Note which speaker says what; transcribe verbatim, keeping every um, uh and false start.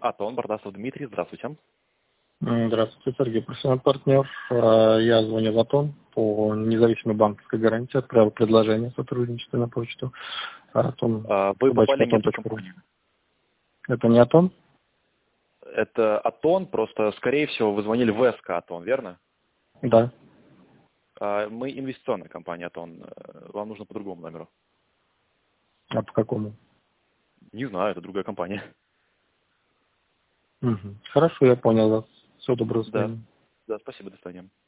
Speaker 1: Атон, Бардасов Дмитрий, здравствуйте.
Speaker 2: М, Здравствуйте, Сергей, профессиональный партнер. Э, Я звоню в Атон по независимой банковской гарантии, отправил предложение о сотрудничестве на почту Атон,
Speaker 1: А, Вы
Speaker 2: собачка
Speaker 1: попали не в
Speaker 2: атон
Speaker 1: ту
Speaker 2: точка ру.
Speaker 1: компанию.
Speaker 2: Это не Атон?
Speaker 1: Это Атон, просто, скорее всего, вы звонили в СК Атон, верно?
Speaker 2: Да.
Speaker 1: А, Мы инвестиционная компания Атон. Э, Вам нужно по другому номеру.
Speaker 2: А по какому?
Speaker 1: Не знаю, это другая компания.
Speaker 2: Мгм. Хорошо, я понял вас. Всего доброго, до
Speaker 1: Да,
Speaker 2: свидания.
Speaker 1: да, спасибо, до свидания.